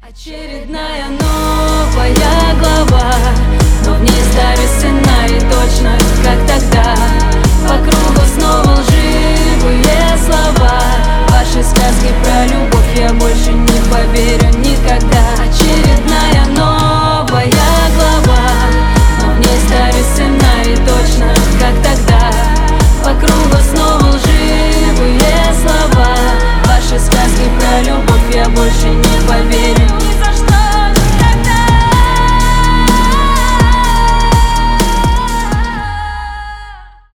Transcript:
Очередная новая глава, но в ней старый сценарий, точно как тогда. По кругу снова лживые слова, ваши сказки про любовь я больше не поверю никогда. Очередная новая глава, но в ней старый сценарий, точно как тогда. По кругу снова лживые слова, ваши сказки про любовь я больше не поверю.